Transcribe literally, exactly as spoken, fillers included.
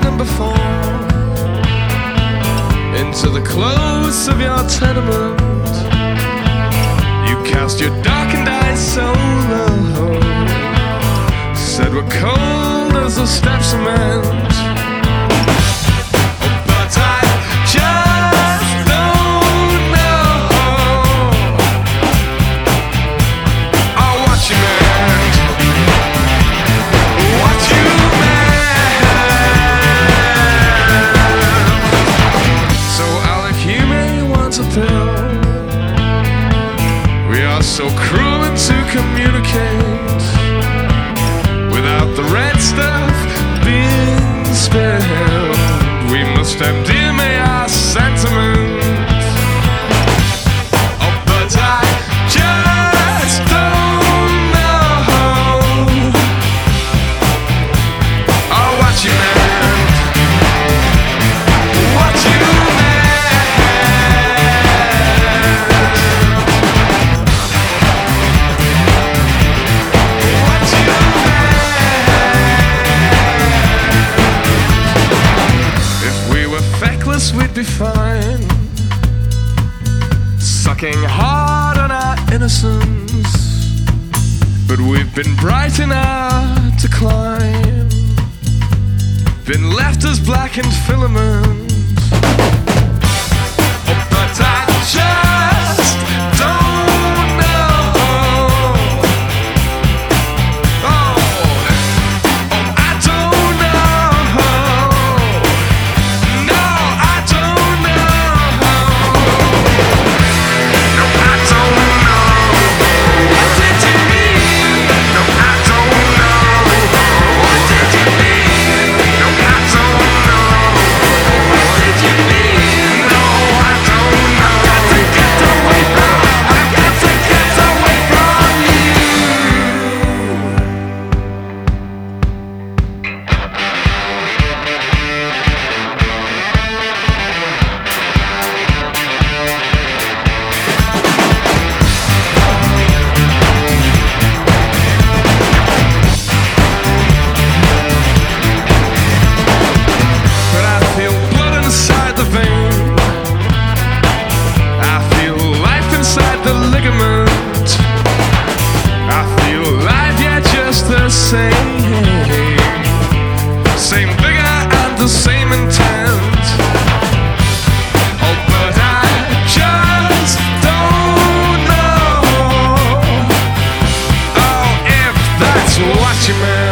number four into the close of your tenement. You cast your darkened eyes so low, said we're cold as the steps cement. But I just don't know oh, what you meant, what you meant. So Alec, you may want a pill. We are so cruel to communicate without the red stuff being spilled. We must M D M A our sentiments. Oh, but I just don't know oh, what you meant, what you we'd be fine, sucking hard on our innocence. But we've been bright in our decline, been left as blackened filaments. Oh, but I just don't know oh, oh, I don't know. No, I don't know. No, I don't know. What did you mean? No, I don't know. What did you mean? No, I don't know. What did you mean? No, I don't know. Got to get away from. I got to get away from you. But I feel blood inside the vein, I feel life inside the ligament. I feel life, yeah, just the same. Same vigor and the same intent. Oh, but I just don't know oh, if that's what you meant.